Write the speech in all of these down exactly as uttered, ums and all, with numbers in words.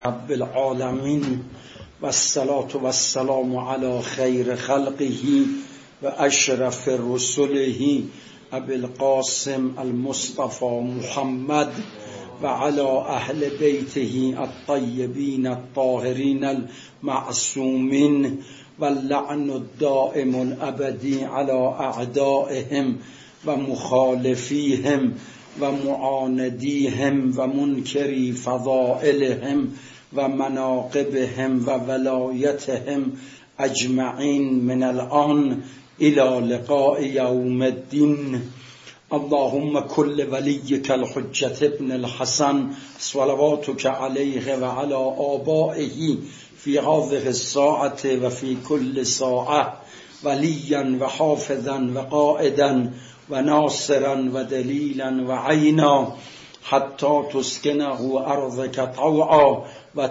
رب العالمين والصلاة والسلام على خير خلقه وأشرف رسله أبي القاسم المصطفى محمد وعلى أهل بيته الطيبين الطاهرين المعصومين واللعن الدائم الأبدي على أعدائهم ومخالفيهم ومعانديهم ومنكري فضائلهم ومناقبهم وولايتهم أجمعين من الآن إلى لقاء يوم الدين. اللهم كل وليك الحجة ابن الحسن صلواتك عليه وعلى آبائه في هذه الساعة وفي كل ساعة وليا وحافظا وقائدا وناصرا ودليلا وعينا حتى تسكنه أرضك طوعا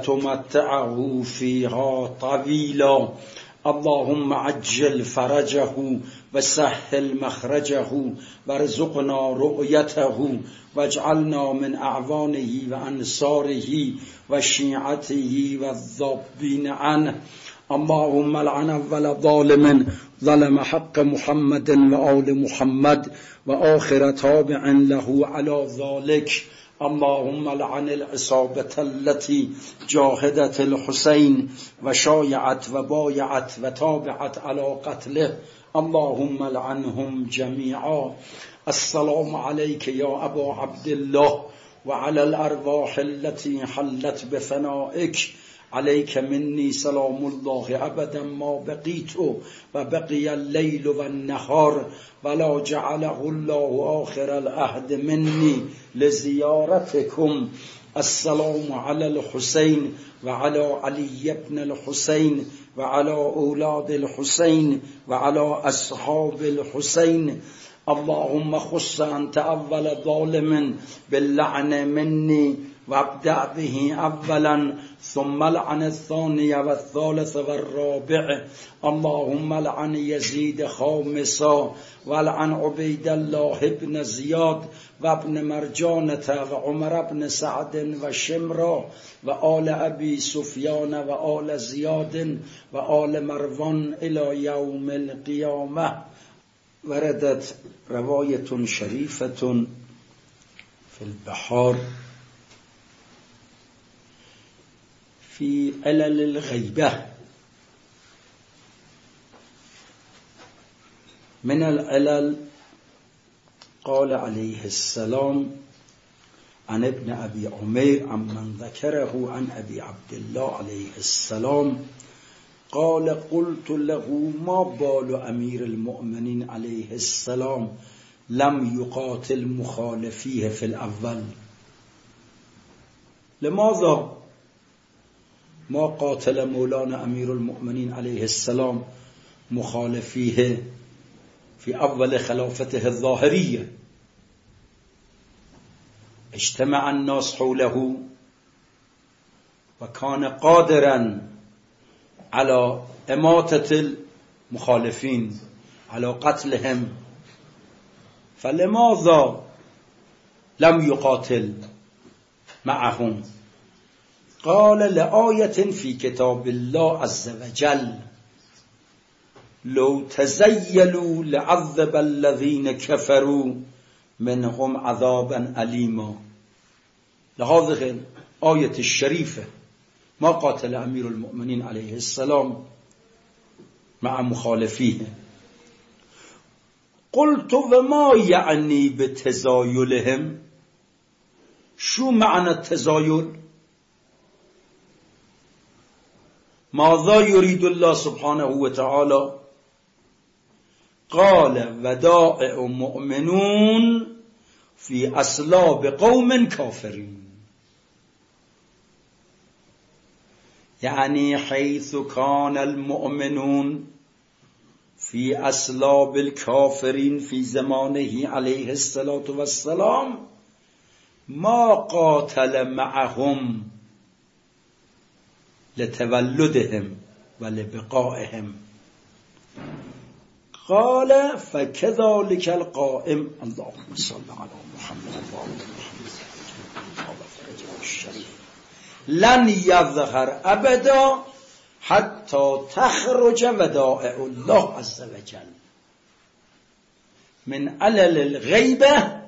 وتمتعه فيها طويلا. اللهم عجل فرجه وسهل مخرجه وارزقنا رؤيته واجعلنا من أعوانه وأنصاره وشيعته والذابين عنه. اللهم لعن أول ظالم ظلم حق محمد وآل محمد وآخر تابع له على ذلك. اللهم لعن العصابة التي جاهدت الحسين وشايعت وبايعت وتابعت على قتله. اللهم لعنهم جميعا. السلام عليك يا أبا عبد الله وعلى الأرواح التي حلت بفنائك. عليك مني سلام الله أبدا ما بقيت وبقي الليل والنهار ولا جعله الله آخر العهد مني لزيارتكم. السلام على الحسين وعلى علي بن الحسين وعلى أولاد الحسين وعلى أصحاب الحسين. اللهم خص أنت أول ظالم باللعن مني وابدأ به أولا ثم لعن الثاني والثالث والرابع. اللهم لعن يزيد خامسا ولعن عبيد الله بن زياد وابن مرجانة وعمر بن سعد وشمرا وآل أبي سفيان وآل زياد وآل مروان إلى يوم القيامة. وردت رواية شريفة في البحار في علل الغيبة. من العلل قال عليه السلام عن ابن أبي عمير عمن ذكره عن أبي عبد الله عليه السلام قال قلت له ما بال أمير المؤمنين عليه السلام لم يقاتل مخالفيه في الأول؟ لماذا ما قاتل مولانا أمير المؤمنين عليه السلام مخالفيه في أول خلافته الظاهرية؟ اجتمع الناس حوله وكان قادرا على إماتة المخالفين على قتلهم، فلماذا لم يقاتل معهم؟ قال لآية في كتاب الله عز وجل لو تزيلوا لعذب الذين كفروا منهم عذابا أليما. لهذه الآية الشريفة ما قاتل أمير المؤمنين عليه السلام مع مخالفيه. قلت وما يعني بتزايلهم؟ شو معنى التزايل؟ ماذا يريد الله سبحانه وتعالى؟ قال ودائع مؤمنون في أصلاب قوم كافرين، يعني حيث كان المؤمنون في أصلاب الكافرين في زمانه عليه الصلاة والسلام ما قاتل معهم لتولدهم ولبقائهم. قال فكذلك القائم. اللهم صل على محمد وعلى محمد. لن یظهر ابدا حتی تخرج ودائع الله عز وجل من علل الغیبه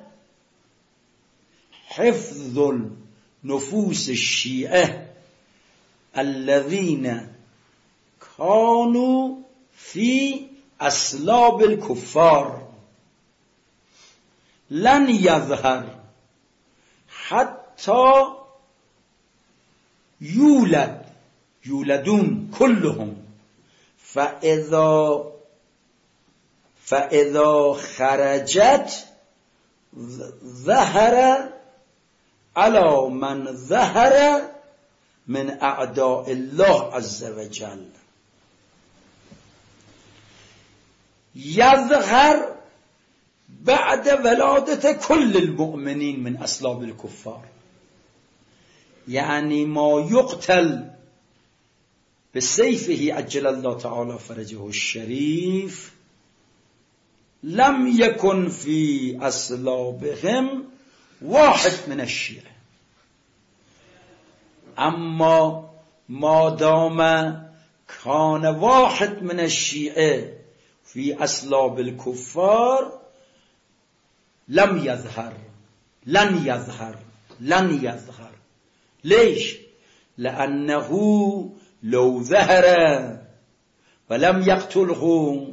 حفظ النفوس الشیعه الذين كانوا في اصلاب الكفار لن يظهر حتى يولد يولدون كلهم فإذا فإذا خرجت ظهر على من ظهر من اعداء الله عز وجل. يظهر بعد ولادة كل المؤمنين من أصلاب الكفار، يعني ما يقتل بسيفه عجل الله تعالى فرجه الشريف لم يكن في أصلابهم واحد من الشيعة. اما ما دام كان واحد من الشيعة في أصلاب الكفار لم يظهر لن يظهر لن يظهر. ليش؟ لأنه لو ظهر ولم يقتله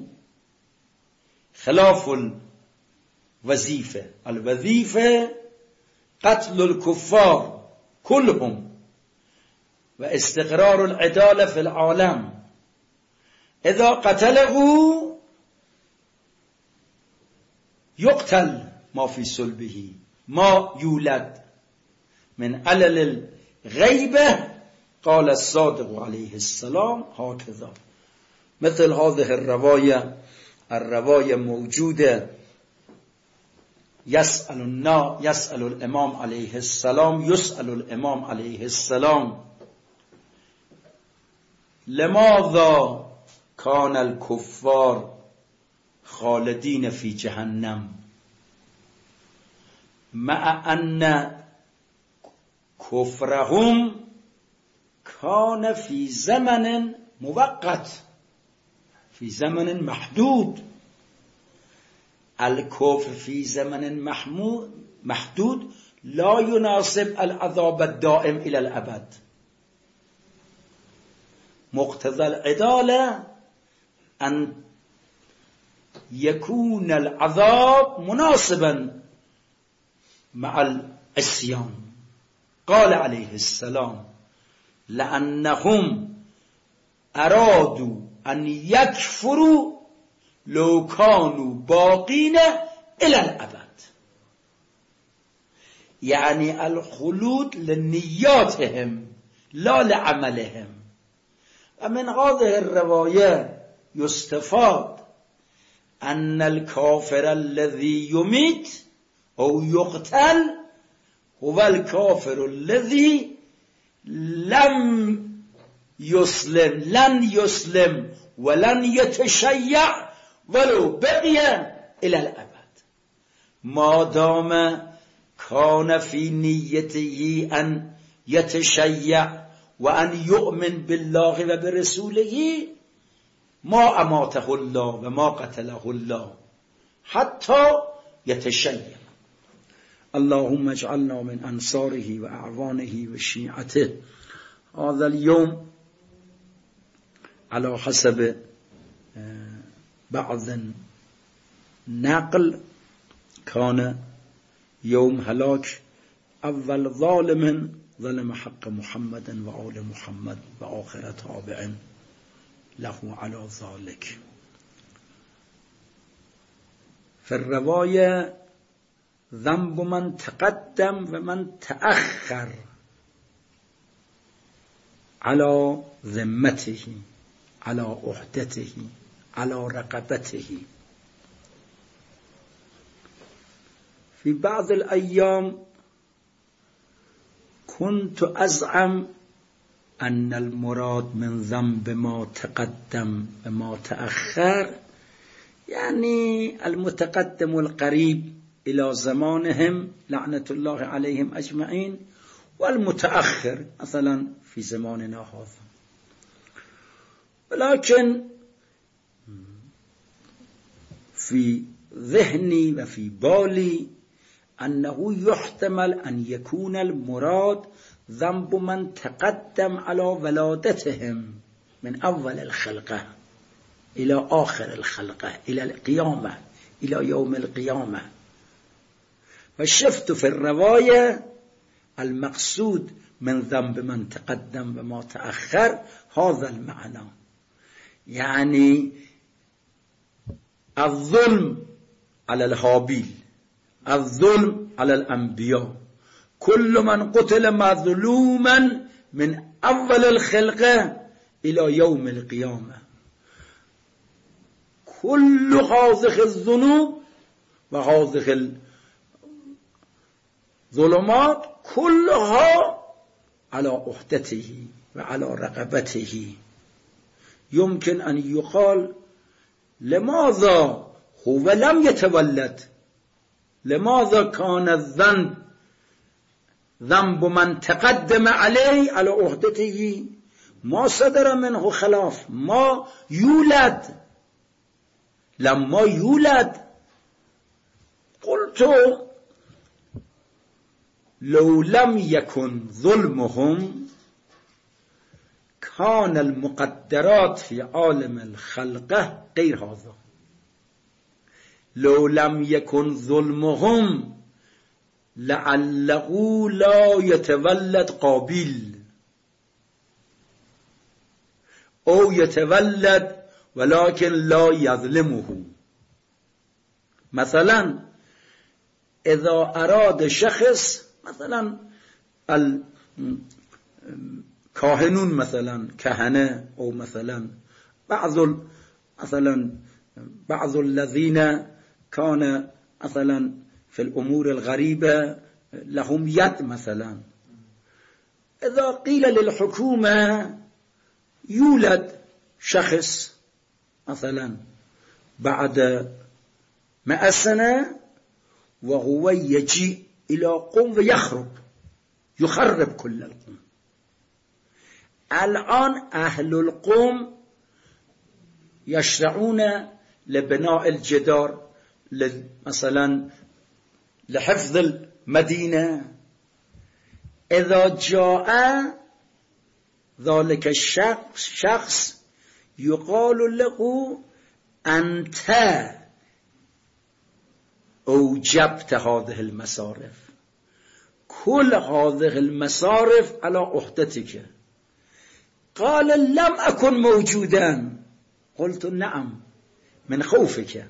خلاف الوظيفة. الوظيفة قتل الكفار كلهم واستقرار العدالة في العالم. إذا قتله يقتل ما في صلبه ما يولد من علل الغيبة. قال الصادق عليه السلام هكذا. مثل هذه الرواية الرواية موجودة. يسأل النا يسأل الإمام عليه السلام يسأل الإمام عليه السلام لماذا كان الكفار خالدين في جهنم مع أن كفرهم كان في زمن مؤقت في زمن محدود. الكفر في زمن محدود لا يناسب العذاب الدائم إلى الأبد. مقتضى العدالة أن يكون العذاب مناسبا مع العصيان. قال عليه السلام لأنهم أرادوا أن يكفروا لو كانوا باقين إلى الأبد، يعني الخلود لنياتهم لا لعملهم. ومن هذه الرواية يستفاد أن الكافر الذي يميت أو يقتل هو الكافر الذي لم يسلم لن يسلم ولن يتشيع ولو بقي إلى الأبد، ما دام كان في نيته أن يتشيع وأن يؤمن بالله وبرسوله ما أماته الله وما قتله الله حتى يتشيع. اللهم اجعلنا من أنصاره وأعوانه وشيعته. هذا اليوم على حسب بعض نقل كان يوم هلاك أول ظالم ظلم حق محمد وآل محمد وآخر تابع له على ذلك. في الرواية ذنب من تقدم ومن تأخر على ذمته على عهدته على رقبته. في بعض الأيام كنت أزعم أن المراد من ذنب ما تقدم وما تأخر يعني المتقدم والقريب إلى زمانهم لعنة الله عليهم أجمعين، والمتأخر مثلا في زماننا هذا. ولكن في ذهني وفي بالي أنه يحتمل أن يكون المراد ذنب من تقدم على ولادتهم من أول الخلقة إلى آخر الخلقة إلى القيامة، إلى يوم القيامة. فشفت في الرواية المقصود من ذنب من تقدم وما تأخر هذا المعنى، يعني الظلم على الهابيل، الظلم على الأنبياء، كل من قتل مظلوما من أول الخلقة إلى يوم القيامة، كل هذه الذنوب وهذه الظلمات كلها على أحدته وعلى رقبته. يمكن أن يقال لماذا هو لم يتولد؟ لماذا كان الذنب ذنب من تقدم عليه على عهدته؟ ما صدر منه خلاف، ما يولد. لما يولد قلت لو لم يكن ظلمهم كان المقدرات في عالم الخلقة غير هذا. لو لم يكن ظلمهم لعله لا يتولد قابيل، أو يتولد ولكن لا يظلمه. مثلا إذا أراد شخص، مثلا الكاهنون مثلا كهنة، أو مثلا بعض مثلا بعض الذين كان مثلا في الأمور الغريبة لهم يد، مثلا إذا قيل للحكومة يولد شخص مثلا بعد مئة سنة وهو يجي إلى قوم ويخرب يخرب كل القوم، الآن أهل القوم يشرعون لبناء الجدار مثلا لحفظ المدينة. إذا جاء ذلك الشخص شخص يقال له أنت أوجبت هذه المصارف، كل هذه المصارف على عهدتك. قال لم أكن موجودا. قلت نعم، من خوفك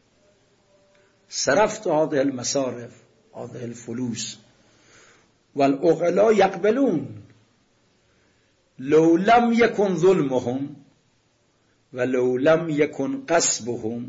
صرفت هذه المصارف، هذه الفلوس، والعقلاء يقبلون. لو لم يكن ظلمهم ولو لم يكن قصبهم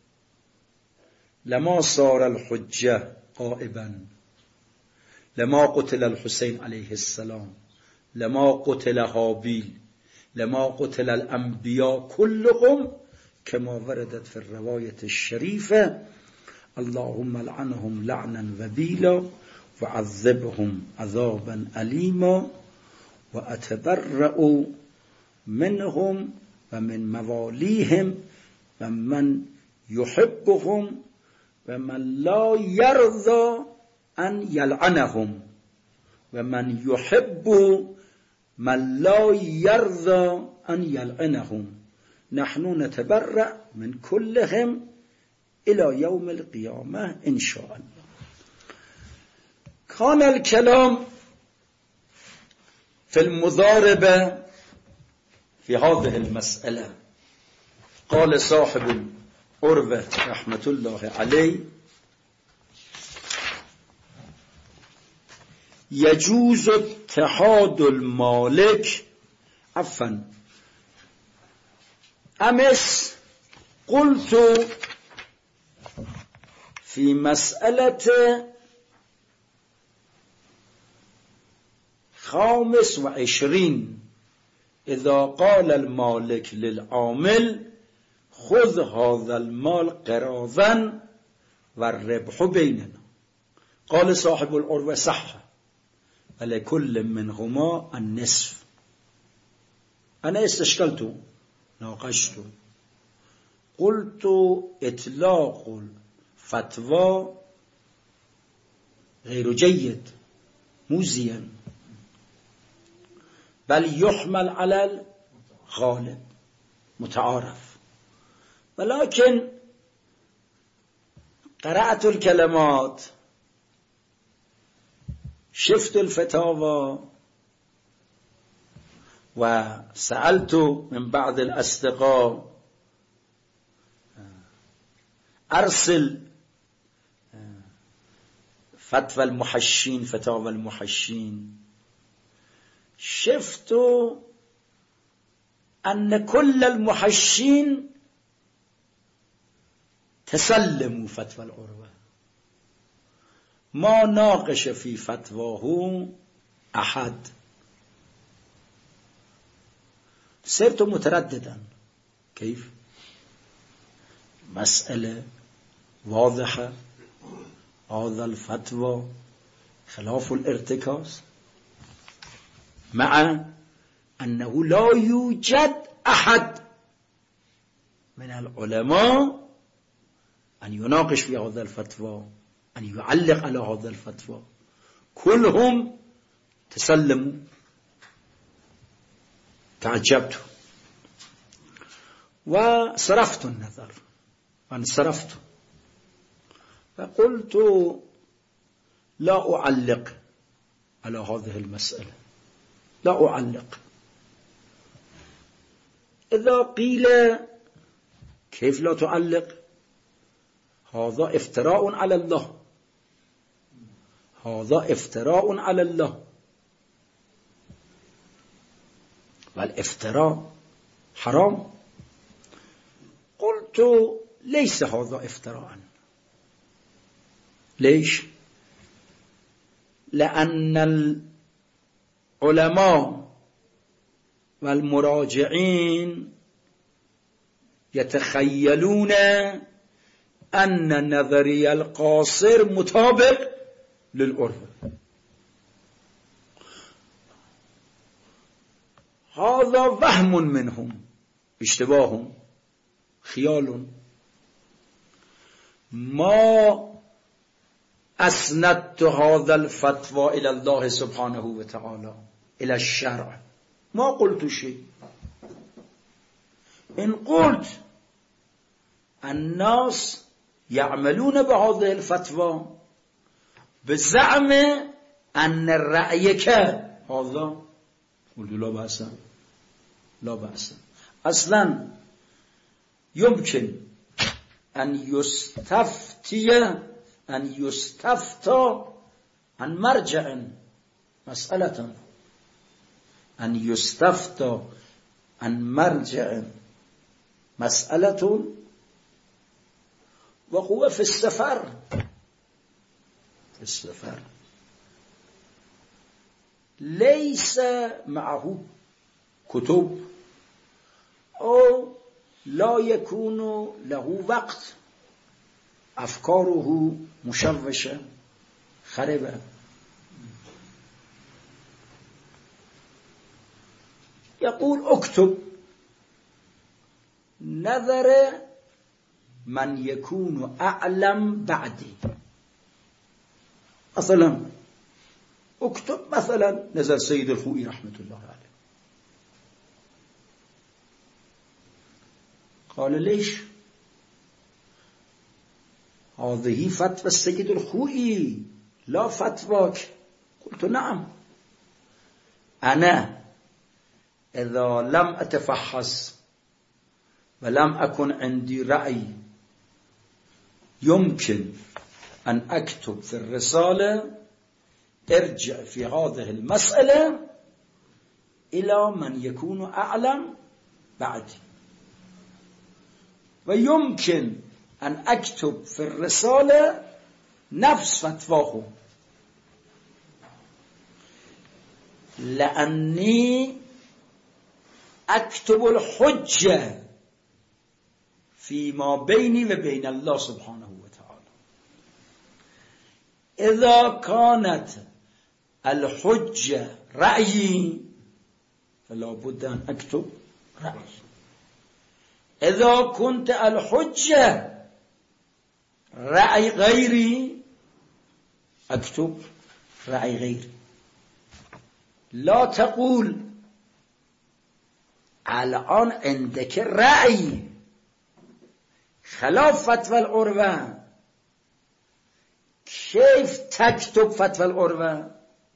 لما صار الحجة قائبا، لما قتل الحسين عليه السلام، لما قتل هابيل، لما قتل الأنبياء كلهم كما وردت في الرواية الشريفة: اللهم لعنهم لعنا وبيلا وعذبهم عذابا أليما وأتبرأ منهم ومن مواليهم ومن يحبهم ومن لا يرضى أن يلعنهم ومن يحب من لا يرضى أن يلعنهم. نحن نتبرأ من كلهم إلى يوم القيامة إن شاء الله. كان الكلام في المضاربة في هذه المسألة. قال صاحب العروة رحمة الله عليه: يجوز اتحاد المالك عفوا أمس قلت في مسألة خامس وعشرين: إذا قال المالك للعامل خذ هذا المال قراضا والربح بيننا. قال صاحب العروة: صح، ولكل منهما النصف. أنا استشكلت ناقشت قلت إطلاق الفتوى غير جيد موزيا، بل يحمل على الغالب متعارف، ولكن قرأت الكلمات، شفت الفتاوى، وسألت من بعض الأصدقاء أرسل فتوى المحشين، فتاوى المحشين، شفت أن كل المحشين تسلموا فتوى العروة، ما ناقش في فتواه أحد. صرت مترددا، كيف؟ مسألة واضحة، هذا الفتوى خلاف الارتكاز، مع أنه لا يوجد أحد من العلماء أن يناقش في هذا الفتوى، أن يعلق على هذا الفتوى، كلهم تسلموا. تعجبت وصرفت النظر وانصرفت، فقلت لا أعلق على هذه المسألة، لا أعلق. إذا قيل كيف لا تعلق؟ هذا افتراء على الله، هذا افتراء على الله، والافتراء حرام. قلت ليس هذا افتراء. ليش؟ لأن العلماء والمراجعين يتخيلون أن النظرية القاصر مطابق للعرف. هذا وهم منهم، اشتباه، خيال. ما أسندت هذا الفتوى إلى الله سبحانه وتعالى، إلى الشرع، ما قلت شيء. إن قلت الناس يعملون بهذه الفتوى بزعم أن الرأي كهذا، قلت لا بأس، لا بأس. أصلا يمكن أن يستفتي أن يستفتى عن مرجع مسألة، أن يستفتى عن مرجع مسألة وهو في السفر، في السفر ليس معه كتب أو لا يكون له وقت، أفكاره مشوشة خربة. يقول اكتب نظر من يكون أعلم بعدي. مثلا اكتب مثلا نظر سيد الخوئي رحمة الله عليه. قال ليش؟ هذه فتوى السيد الخوئي لا فتواك. قلت نعم، أنا إذا لم أتفحص ولم أكن عندي رأي يمكن أن أكتب في الرسالة ارجع في هذه المسألة إلى من يكون أعلم بعدي، ويمكن أن أكتب في الرسالة نفس فتواه، لأني أكتب الحجة فيما بيني وبين الله سبحانه وتعالى. إذا كانت الحجة رأيي فلا بد أن أكتب رأيي. إذا كنت الحجة رأي غيري أكتب رأي غيري. لا تقول الآن عندك رأي خلاف فتوى العروة، كيف تكتب فتوى العروة؟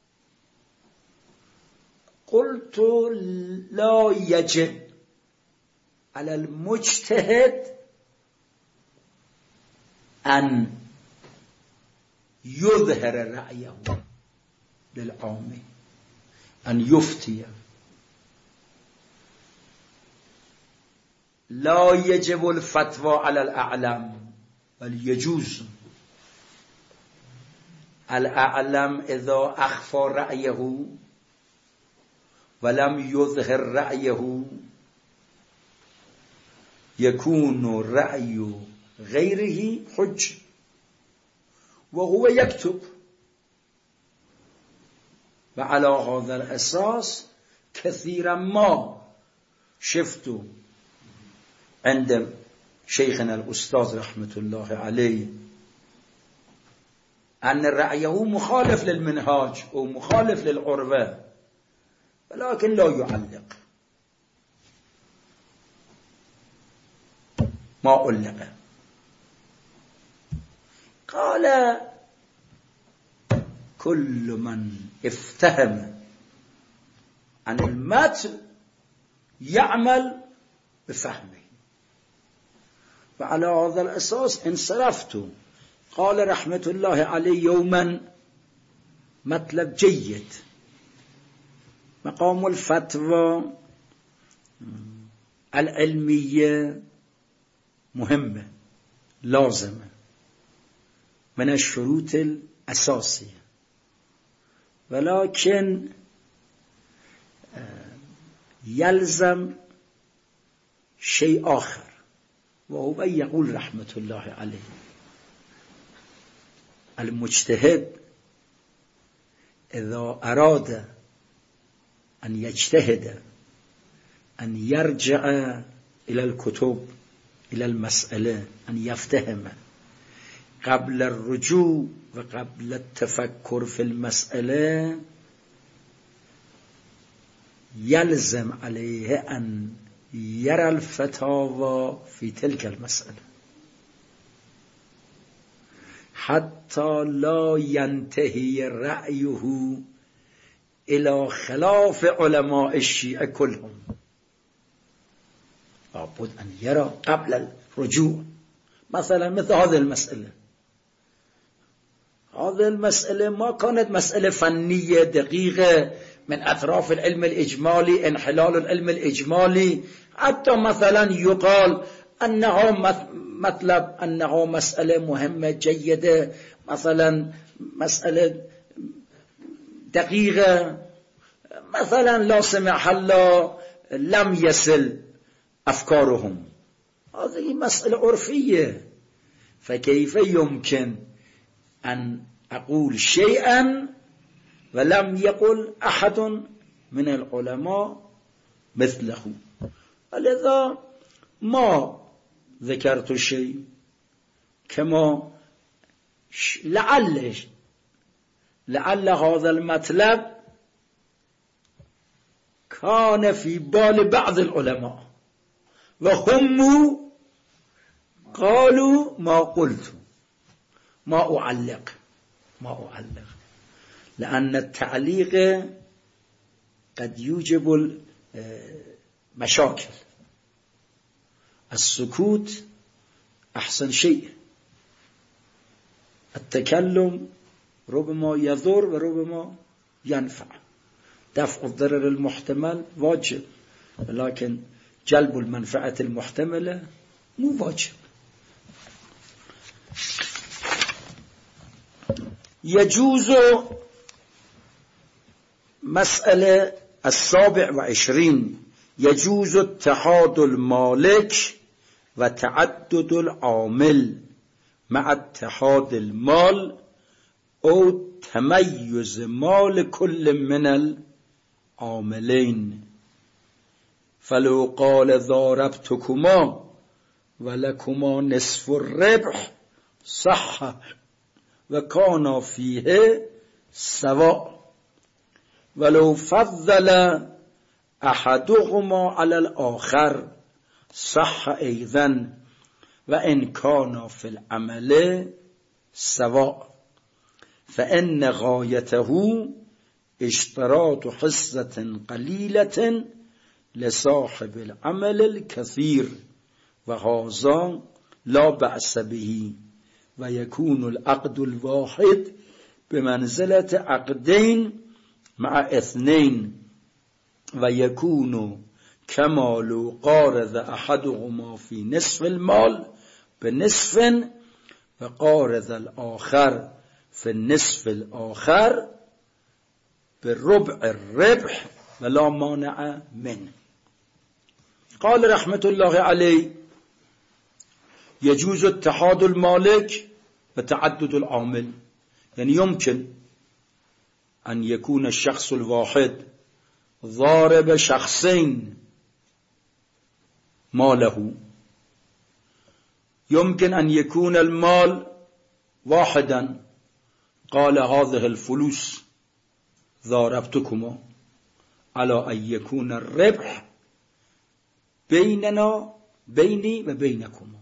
قلت لا يجب على المجتهد أن يظهر رأيه للعام، أن يفتي. لا يجب الفتوى على الأعلم بل يجوز. الأعلم إذا أخفى رأيه ولم يظهر رأيه يكون رأي غيره حجة وهو يكتب. وعلى هذا الأساس كثيرا ما شفت عند شيخنا الأستاذ رحمة الله عليه أن رأيه مخالف للمنهاج ومخالف للعروة، ولكن لا يعلق، ما علق. قال كل من افتهم عن المتن يعمل بفهمه. وعلى هذا الأساس انصرفت. قال رحمة الله عليه يوما مطلب جيد، مقام الفتوى العلمية مهمة لازمة من الشروط الأساسية، ولكن يلزم شيء آخر، وهو يقول رحمة الله عليه المجتهد إذا أراد أن يجتهد أن يرجع إلى الكتب، إلى المسألة، أن يفتهم قبل الرجوع وقبل التفكر في المسألة. يلزم عليه أن يرى الفتاوى في تلك المسألة حتى لا ينتهي رأيه إلى خلاف علماء الشيعة كلهم. لابد أن يرى قبل الرجوع. مثلا مثل هذه المسألة، هذه المسألة ما كانت مسألة فنية دقيقة من أطراف العلم الإجمالي، انحلال العلم الإجمالي، حتى مثلا يقال أنه مطلب أنه مسألة مهمة جيدة، مثلا مسألة دقيقة، مثلا لا سمح الله لم يصل أفكارهم، هذه مسألة عرفية. فكيف يمكن أن أقول شيئا ولم يقل أحد من العلماء مثله؟ ولذا ما ذكرت شيء، كما لعل لعل هذا المطلب كان في بال بعض العلماء وهم قالوا ما قلت، ما أعلق ما أعلق لأن التعليق قد يوجب مشاكل. السكوت أحسن شيء، التكلم ربما يضر وربما ينفع. دفع الضرر المحتمل واجب، ولكن جلب المنفعة المحتملة مو واجب. يجوز مسألة السابع وعشرين، يجوز اتحاد المالك وتعدد العامل مع اتحاد المال او تمیز مال کل من العاملین. فلو قال ضاربتكما ولكما نصف الربح صح وكان فيه سواء ولو فضل احدهما على الاخر صح ايضا وان كان في العمل سواء فان غايته اشتراط حصة قليلة لصاحب العمل الكثير وهذا لا بأس به ويكون العقد الواحد بمنزلة عقدين مع اثنين ويكون كما لو قارض أحدهما في نصف المال بنصف وقارض الآخر في النصف الآخر بالربع الربح ولا مانع منه. قال رحمة الله عليه يجوز اتحاد المالك وتعدد العامل، يعني يمكن أن يكون الشخص الواحد ضارب شخصين ماله، يمكن أن يكون المال واحدا قال هذه الفلوس ضاربتكما على أن يكون الربح بيننا بيني وبينكما،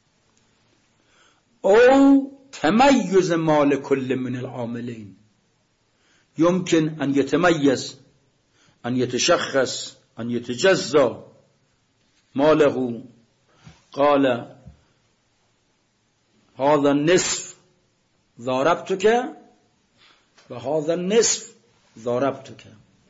أو تميز مال كل من العاملين، يمكن أن يتميز، أن يتشخص، أن يتجزى ماله. قال هذا النصف ضاربتك وهذا النصف ضاربتك.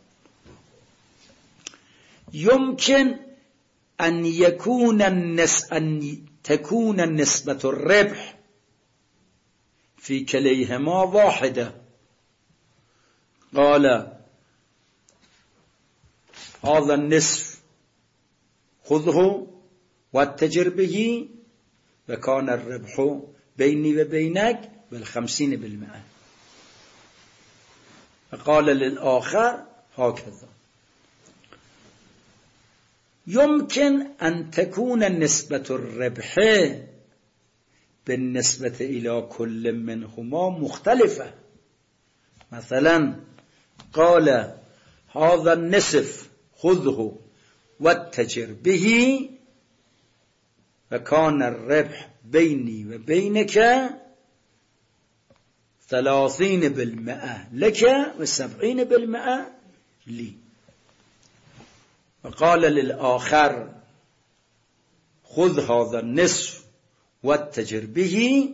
يمكن أن يكون النس أن تكون نسبة الربح في كليهما واحدة. قال هذا النصف خذه واتجر به وكان الربح بيني وبينك بالخمسين بالمئة. فقال للآخر هكذا. يمكن أن تكون نسبة الربح بالنسبة إلى كل منهما مختلفة. مثلا قال هذا النصف خذه واتجر به وكان الربح بيني وبينك ثلاثين بالمئة لك وسبعين بالمئة لي. وقال للآخر خذ هذا النصف واتجر به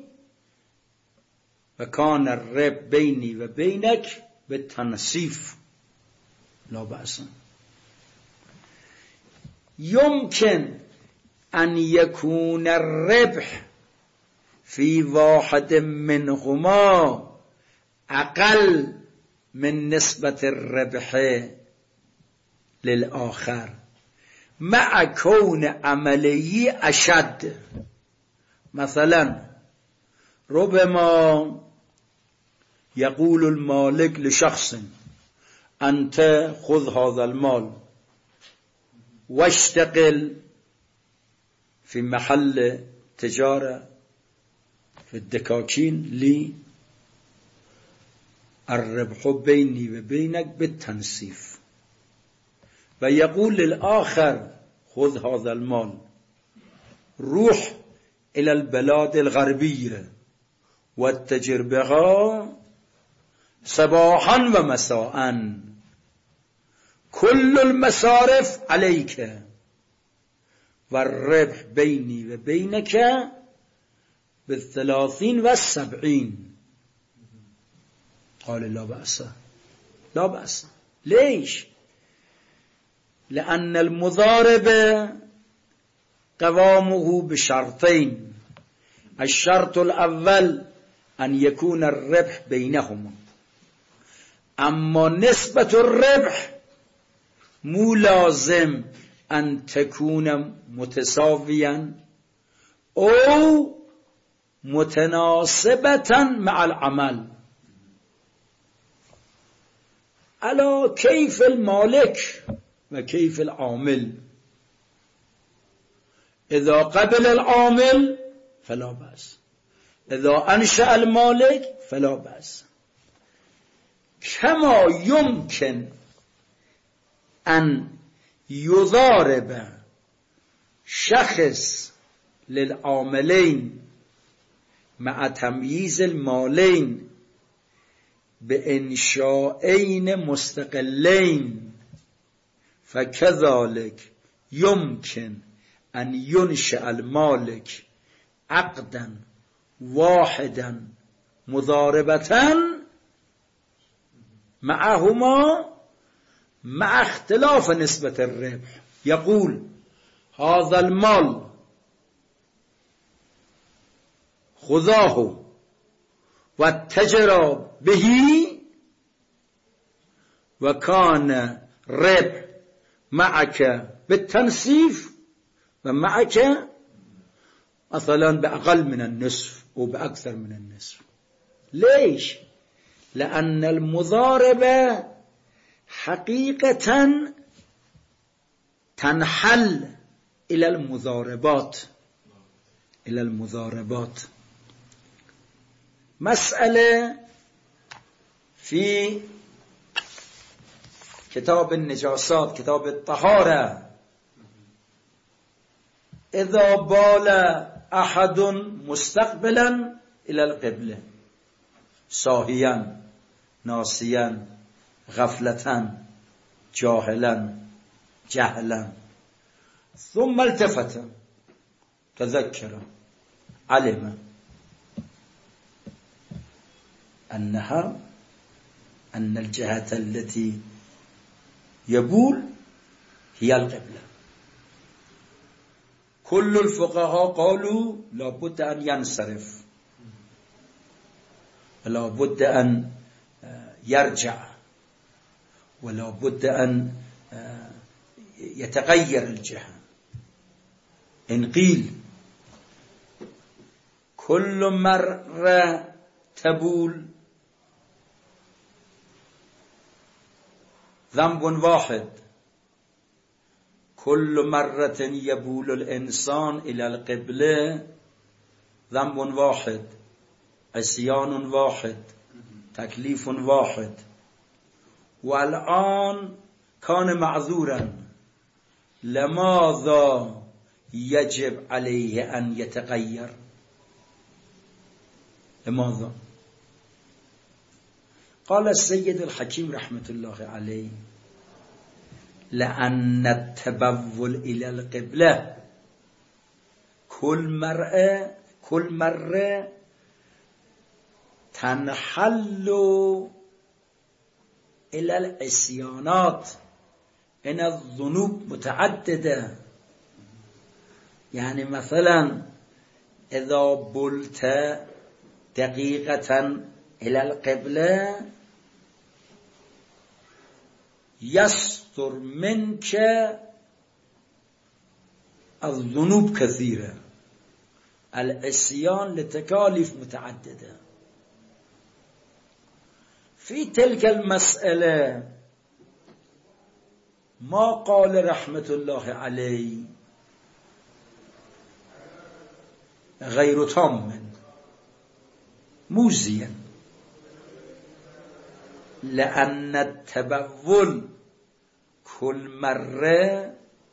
وكان الربح بيني وبينك بالتنصيف لا بأس. يمكن أن يكون الربح في واحد منهما أقل من نسبة الربح للآخر مع كون عملي أشد. مثلا ربما يقول المالك لشخص أنت خذ هذا المال واشتغل في محل تجارة في الدكاكين لي الربح بيني وبينك بالتنصيف. ويقول للآخر خذ هذا المال روح إلى البلاد الغربية واتجر بها صباحا ومساء كل المصارف عليك والربح بيني وبينك بالثلاثين والسبعين. قال لا بأس لا بأس. ليش؟ لأن المضارب قوامه بشرطين. الشرط الأول أن يكون الربح بينهما، أما نسبة الربح مو لازم أن تكون متساويا أو متناسبة مع العمل. علا کیف المالک و کیف العامل. اذا قبل العامل فلا بأس، اذا انشأ المالک فلا بأس. كما يمكن أن يضارب شخص للعاملين مع تمييز المالين بإنشائين مستقلين، فكذلك يمكن أن ينشأ المالك عقدا واحدا مضاربة معهما مع اختلاف نسبة الربح. يقول هذا المال خذاه واتجر به وكان ربح معك بالتنصيف ومعك مثلا بأقل من النصف أو بأكثر من النصف. ليش؟ لأن المضاربة حقيقة تنحل إلى المضاربات إلى المضاربات. مسألة في كتاب النجاسات، كتاب الطهارة، إذا بال أحد مستقبلا إلى القبلة ساهيا ناسيا غفلة جاهلا جهلا ثم التفت تذكر علم أنها أن الجهة التي يبول هي القبلة. كل الفقهاء قالوا لا بد أن ينصرف ولا بد أن يرجع ولا بد أن يتغير الجهة. إن قيل كل مرة تبول ذنب واحد، كل مرة يبول الإنسان إلى القبلة ذنب واحد، عصيان واحد، تكليف واحد. والآن كان معذورا، لماذا يجب عليه أن يتغير؟ لماذا؟ قال السيد الحكيم رحمة الله عليه لأن التبول إلى القبلة كل مرة كل مرة تنحل إلى العصيانات، إن الذنوب متعددة. يعني مثلا إذا بلت دقيقة إلى القبلة يستر منك الذنوب كثيرة، العصيان لتكاليف متعددة. في تلك المسألة ما قال رحمة الله عليه غير تام موزيا، لأن التبول كل مرة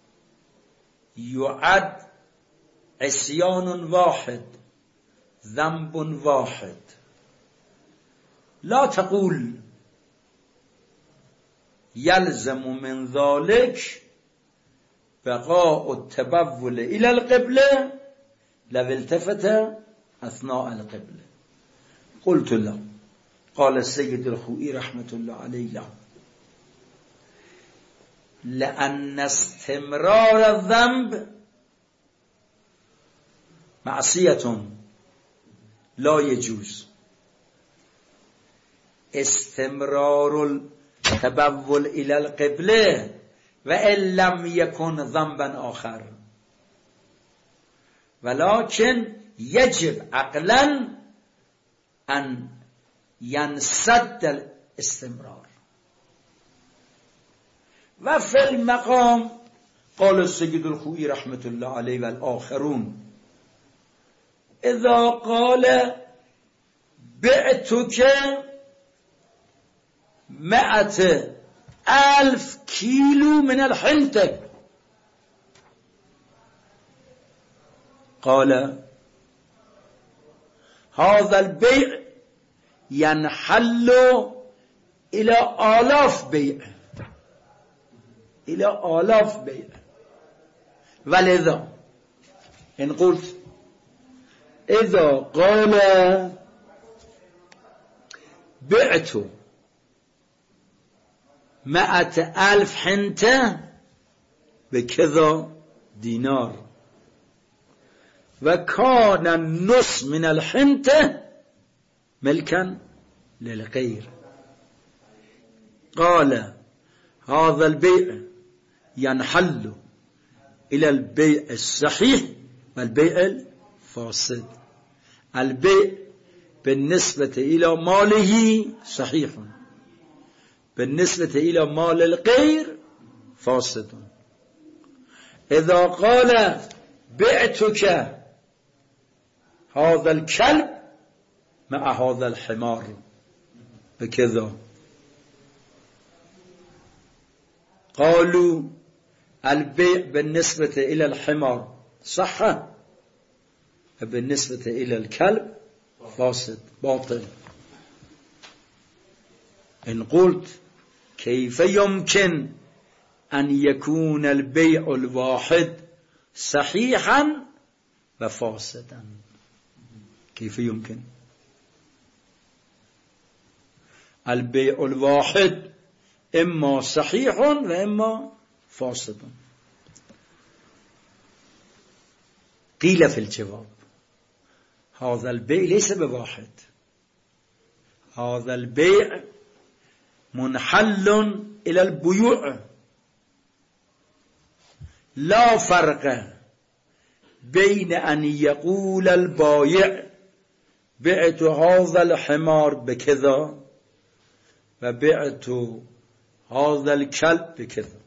يعد عصيان واحد ذنب واحد. لا تقول يلزم من ذلك بقاء التبول إلى القبلة لو التفت أثناء القبلة. قلت له، قال السيد الخوئي رحمة الله عليه له، لأن استمرار الذنب معصية لا يجوز، استمرار التبول إلى القبلة وإن لم يكن ذنبا آخر، ولكن يجب عقلا أن ينسد الاستمرار. و فی المقام قال السید الخوئی رحمت الله علیه و الاخرون اذا قال بعتك مئة الف كيلو من الحنطة قال هذا البيع ينحل إلى آلاف بيع إلى آلاف بيع ولذا إن قلت إذا قال بعت مئة ألف حنطة بكذا دينار وكان النص من الحنطة ملكا للغير قال هذا البيع ينحل إلى البيع الصحيح والبيع الفاسد. البيع بالنسبة إلى ماله صحيح، بالنسبة إلى مال الغير فاسد. إذا قال بعتك هذا الكلب مع هذا الحمار بكذا، قالوا البيع بالنسبة إلى الحمار صح، بالنسبة إلى الكلب فاسد باطل. إن قلت كيف يمكن أن يكون البيع الواحد صحيحا وفاسدا؟ كيف يمكن البيع الواحد إما صحيح وإما فاسد؟ قيل في الجواب هذا البيع ليس بواحد، هذا البيع منحل إلى البيوع، لا فرق بين أن يقول البايع بعت هذا الحمار بكذا وبعت هذا الكلب بكذا.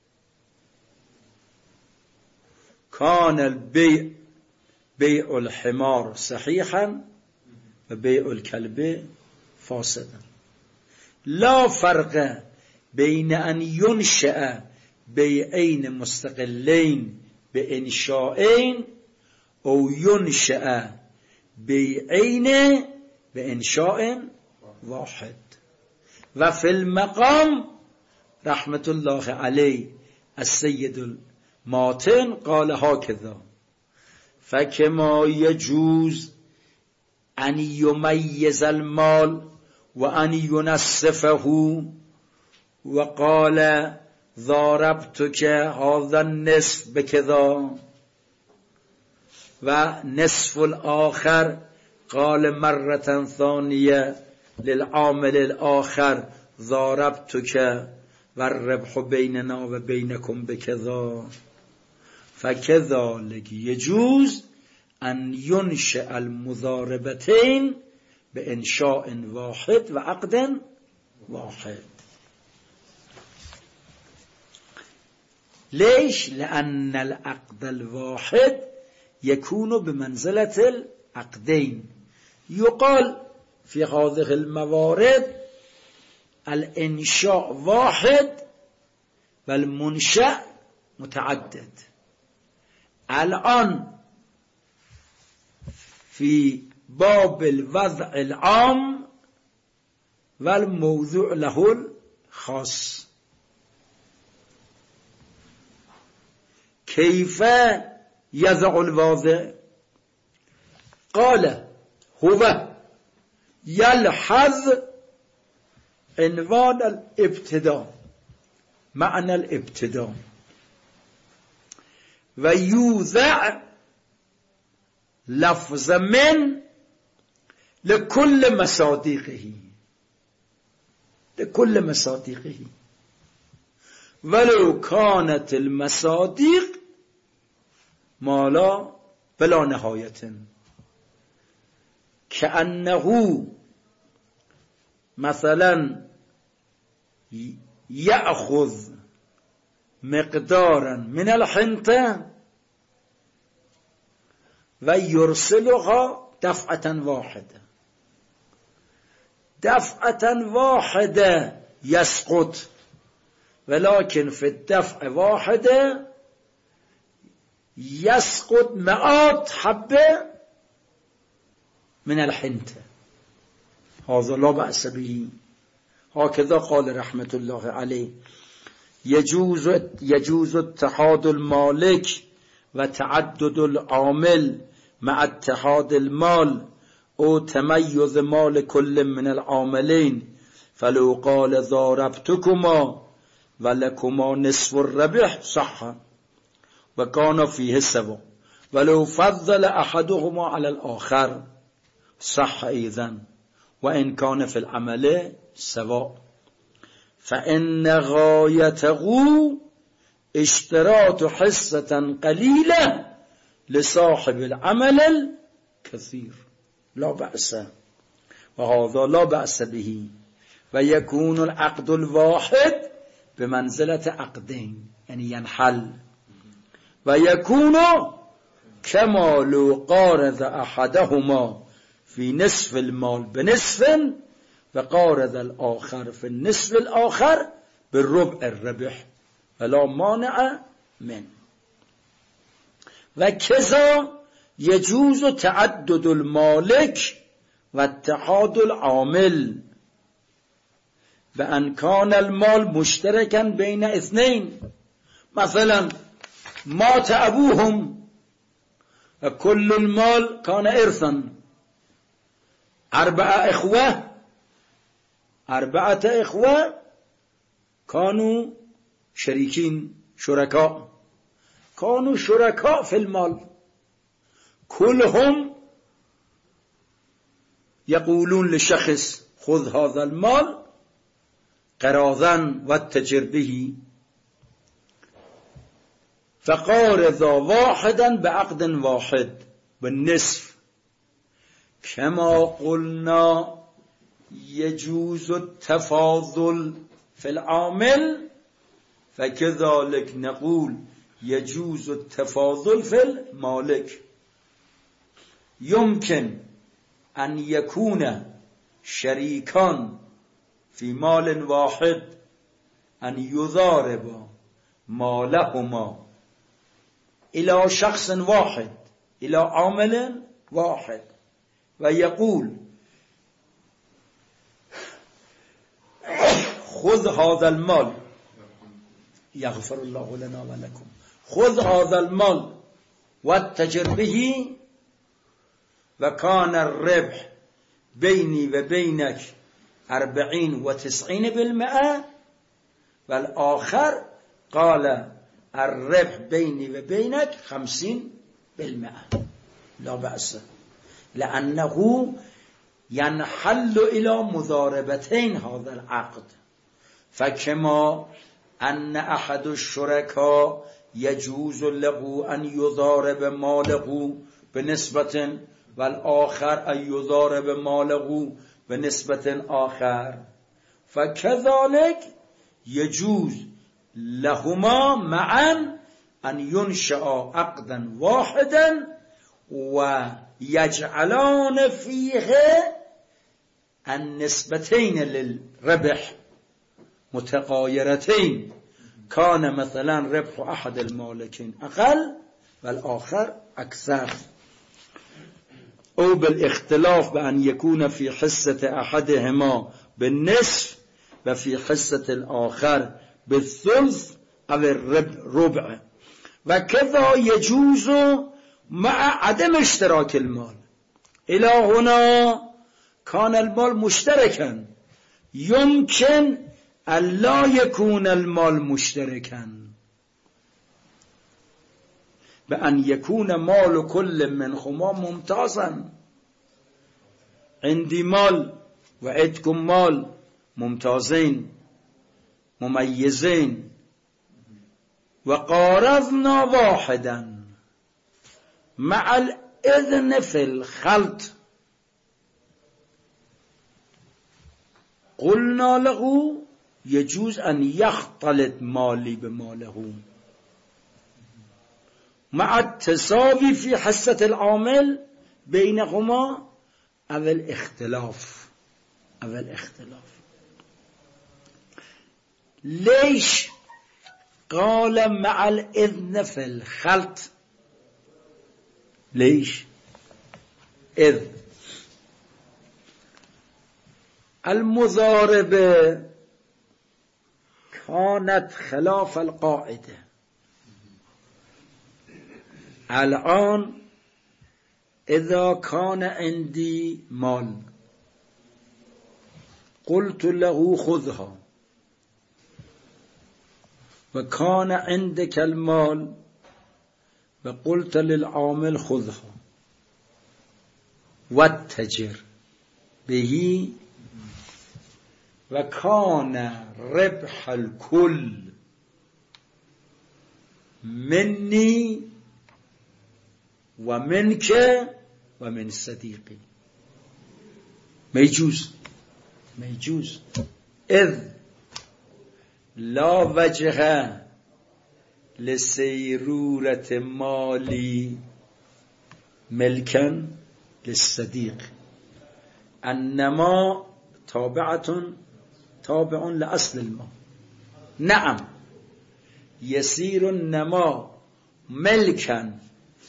كان البيع بيع الحمار صحيحا وبيع الكلب فاسدا. لا فرق بين أن ينشأ بيعين مستقلين بإنشاءين أو ينشأ بيعين بإنشاء واحد. وفي المقام رحمة الله عليه السيد الماتن قال هكذا: فكما يجوز أن يميز المال وأن ينصفه، وقال ضربتك هذا النصف بكذا، ونصف الآخر قال مرة ثانية للعامل الآخر ضربتك والربح بيننا وبينكم بكذا، فكذلك يجوز أن ينشأ المضاربتين بإنشاء واحد وعقد واحد. ليش؟ لأن العقد الواحد يكون بمنزلة العقدين. يقال في هذه الموارد الإنشاء واحد والمنشأ متعدد. الآن في باب الوضع العام والموضوع له الخاص. كيف يضع الواضع؟ قال هو يلحظ عنوان الابتداء، معنى الابتداء، ويوضع لفظ من لكل مصادقه، لكل مصادقه، ولو كانت المصادق ما لا بلا نهاية، كأنه مثلا يأخذ مقدارا من الحنطة و يرسلها دفعة واحدة دفعة واحدة يسقط ولكن في الدفع واحدة يسقط مئات حبة من الحنطة هذا لا بأس به. هكذا قال رحمة الله عليه يجوز يجوز اتحاد المالك وتعدد العامل مع اتحاد المال او تميز مال كل من العاملين فلو قال ضاربتكما ولكما نصف الربح صح وكان فيه سوا ولو فضل احدهما على الاخر صح ايضا وان كان في العمل سواء فإن غايته اشتراط حصة قليلة لصاحب العمل الكثير لا بأس وهذا لا بأس به ويكون العقد الواحد بمنزلة عقدين يعني ينحل ويكون كما لو قارض أحدهما في نصف المال بنصف وقارض الآخر في النصف الآخر بالربع الربح ولا مانع من. وكذا يجوز تعدد المالك واتحاد العامل بأن كان المال مشتركا بين اثنين مثلا مات أبوهم وكل المال كان إرثا أربعة إخوة أربعة إخوة كانوا شريكين شركاء كانوا شركاء في المال كلهم يقولون لشخص خذ هذا المال قراضا واتجر به فقارض واحدا بعقد واحد بالنصف كما قلنا يجوز التفاضل في العامل فكذلك نقول يجوز التفاضل في المالك. يمكن أن يكون شريكان في مال واحد أن يضارب مالهما إلى شخص واحد إلى عامل واحد ويقول خذ هذا المال يغفر الله لنا ولكم خذ هذا المال واتجر به وكان الربح بيني وبينك أربعين وتسعين بالمئة والآخر قال الربح بيني وبينك خمسين بالمئة لا بأس لأنه ينحل إلى مضاربتين هذا العقد فكما أن أحد الشركاء يجوز له أن يضارب ماله بنسبة والآخر أن يضارب ماله بنسبة آخر فكذلك يجوز لهما معا أن ينشأ عقدا واحدا ويجعلان فيه النسبتين للربح متغايرتين كان مثلا ربح أحد المالكين أقل والآخر أكثر أو بالاختلاف بأن يكون في حصة أحدهما بالنصف وفي حصة الآخر بالثلث أو الربع وكذا يجوز مع عدم اشتراك المال. إلى هنا كان المال مشتركا يمكن أن لا يكون المال مشتركا بأن يكون مال كل منهما ممتازا عندي مال وعندكم مال ممتازين مميزين وقارضنا واحدا مع الإذن في الخلط قلنا له يجوز أن يختلط مالي بماله مع التساوي في حصة العامل بينهما أو الاختلاف أو الاختلاف. ليش قال مع الإذن في الخلط؟ ليش؟ إذ المضاربة كانت خلاف القاعدة. الآن إذا كان عندي مال قلت له خذها، وكان عندك المال وقلت للعامل خذها واتجر به، وكان ربح الكل مني ومنك ومن صديقي. ما يجوز ما يجوز إذ لا وجه لسيرورة مالي ملكا للصديق، أنما تابعة تابع لأصل المال. نعم يصير النما ملكا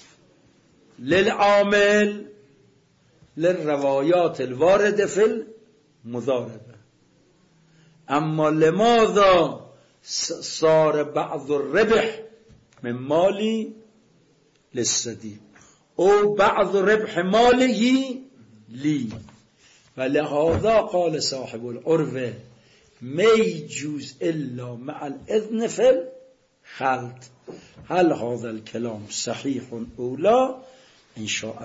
للعامل للروايات الواردة في المضاربة، أما لماذا صار بعض الربح من مالي للصديق أو بعض ربح ماله لي؟ فلهذا قال صاحب العروة ما يجوز إلا مع الإذن في الخلط. هل هذا الكلام صحيح أو لا؟ إن شاء الله